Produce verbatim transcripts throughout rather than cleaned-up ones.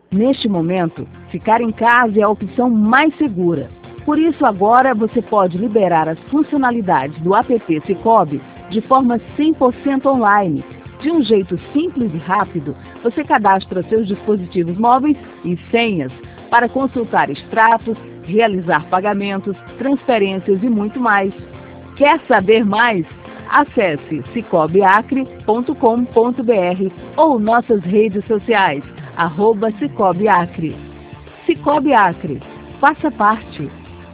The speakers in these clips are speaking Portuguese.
Neste momento, ficar em casa é a opção mais segura. Por isso, agora você pode liberar as funcionalidades do app Sicoob de forma cem por cento online. De um jeito simples e rápido, você cadastra seus dispositivos móveis e senhas para consultar extratos, realizar pagamentos, transferências e muito mais. Quer saber mais? Acesse cicobi acre ponto com ponto br ou nossas redes sociais, arroba Sicoob Acre. Sicoob Acre, faça parte.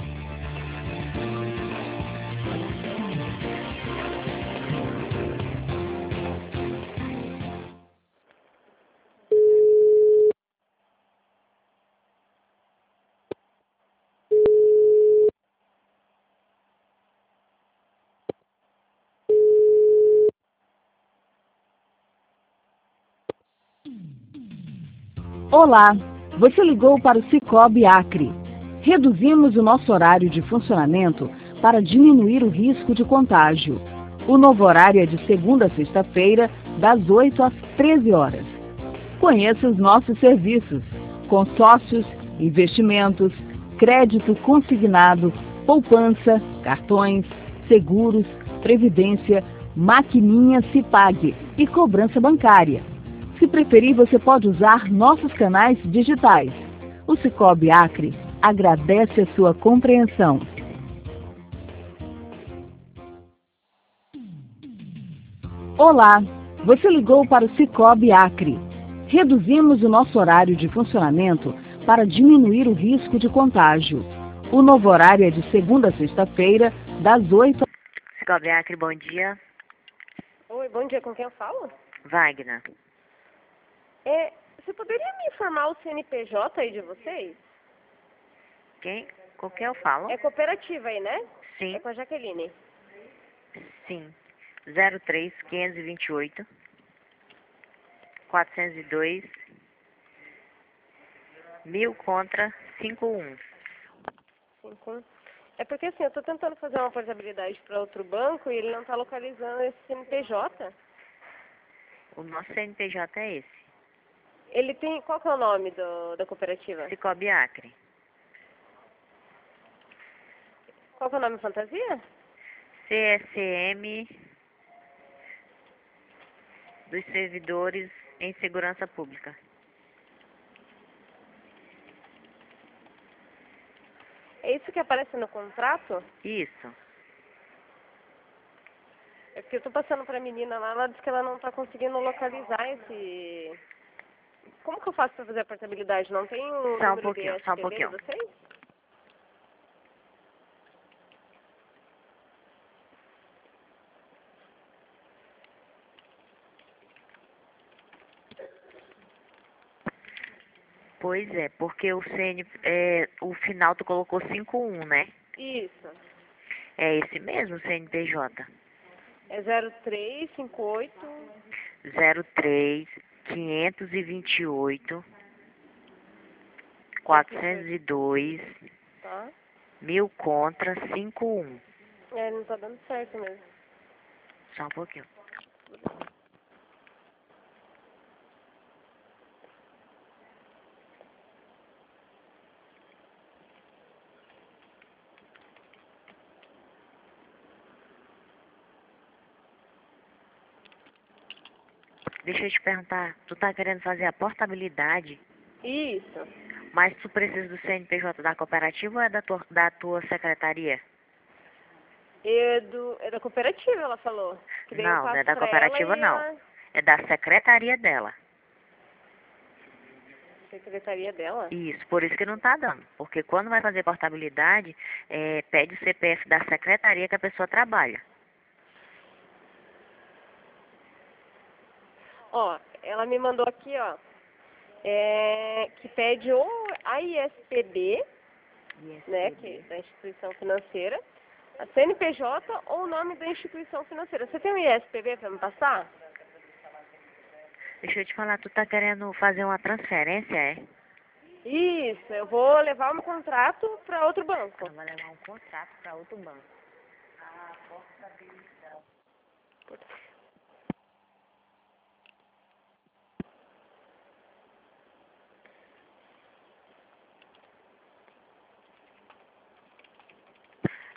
Olá, você ligou para o Sicoob Acre. Reduzimos o nosso horário de funcionamento para diminuir o risco de contágio. O novo horário é de segunda a sexta-feira, das oito às treze horas. Conheça os nossos serviços: consórcios, investimentos, crédito consignado, poupança, cartões, seguros, previdência, maquininha Cipag e cobrança bancária. Se preferir, você pode usar nossos canais digitais. O Sicoob Acre agradece a sua compreensão. Olá, você ligou para o Sicoob Acre. Reduzimos o nosso horário de funcionamento para diminuir o risco de contágio. O novo horário é de segunda a sexta-feira, das oito... Sicoob Acre, bom dia. Oi, bom dia. Com quem eu falo? Wagner. É, você poderia me informar o C N P J aí de vocês? Quem? Com quem eu falo? É cooperativa aí, né? Sim, É com a Jaqueline. sim. zero três, quinhentos e vinte e oito, quatrocentos e dois, mil contra cinquenta e um. Cinco. É porque assim, eu tô tentando fazer uma portabilidade para outro banco e ele não tá localizando esse C N P J. O nosso C N P J é esse. Ele tem... Qual que é o nome do, da cooperativa? Sicoob Acre. Qual que é o nome fantasia? C S M dos Servidores em Segurança Pública. É isso que aparece no contrato? Isso. É porque eu tô passando pra menina lá, ela disse que ela não tá conseguindo localizar esse... Como que eu faço pra fazer a portabilidade? Não tem o Só um número de pouquinho, só um S P B de pouquinho. vocês? Pois é, porque o C N, é, o final tu colocou cinquenta e um, né? Isso. É esse mesmo, C N P J. É zero três cinco oito... zero três, quinhentos e vinte e oito, quatrocentos e dois, Tá? mil contra cinquenta e um. É, não tá dando certo mesmo. Só um pouquinho. Deixa eu te perguntar, tu tá querendo fazer a portabilidade, Isso. mas tu precisa do C N P J da cooperativa ou é da tua, da tua secretaria? É, do, é da cooperativa, ela falou. Que daí eu Não, não passo é da pra ela cooperativa e não. a É da secretaria dela. secretaria dela. Isso, por isso que não tá dando. Porque quando vai fazer portabilidade, é, pede o C P F da secretaria que a pessoa trabalha. Ó, ela me mandou aqui, ó, é, que pede ou a I S P B, né, que da instituição financeira, a C N P J ou o nome da instituição financeira. Você tem um I S P B para me passar? Deixa eu te falar, tu tá querendo fazer uma transferência, é? Isso, eu vou levar o meu contrato para outro banco. Vai levar um contrato para outro banco.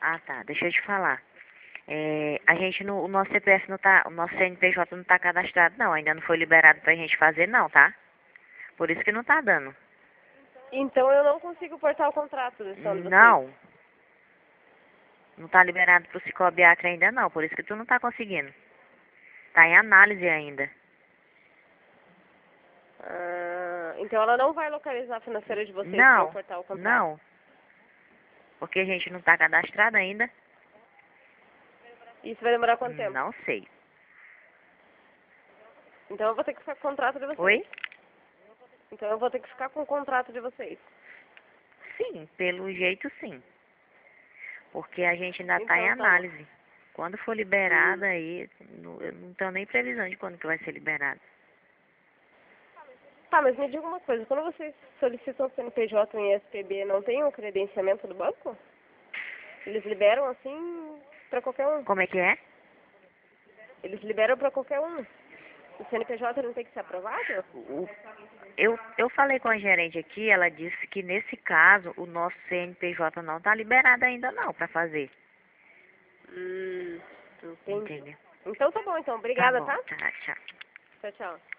Ah, tá. Deixa eu te falar. É, a gente não, o nosso C P F não tá, o nosso C N P J não tá cadastrado, não. Ainda não foi liberado pra gente fazer, não, tá? Por isso que não tá dando. Então eu não consigo portar o contrato desse ano de vocês. Não. Não tá liberado pro Cicobi Acre ainda, não. Por isso que tu não tá conseguindo. Tá em análise ainda. Ah, então ela não vai localizar a financeira de vocês para Não. eu portar o contrato? Não. Porque a gente não tá cadastrado ainda. Isso vai demorar quanto tempo? Não sei. Então eu vou ter que ficar com o contrato de vocês. Oi? Então eu vou ter que ficar com o contrato de vocês. Sim, pelo jeito sim. Porque a gente ainda tá Então, em tá análise. Quando for liberada Hum. aí, não- eu não tenho nem previsão de quando que vai ser liberado. Tá, mas me diga uma coisa, quando vocês solicitam C N P J em S P B, não tem o credenciamento do banco? Eles liberam assim pra qualquer um. Como é que é? Eles liberam pra qualquer um. O C N P J não tem que ser aprovado? O- eu, eu falei com a gerente aqui, ela disse que nesse caso o nosso C N P J não tá liberado ainda não pra fazer. Hum, entendi. Entendeu? Então tá bom, então. Tá Obrigada, bom, tá? tá, tchau. Tchau, tchau.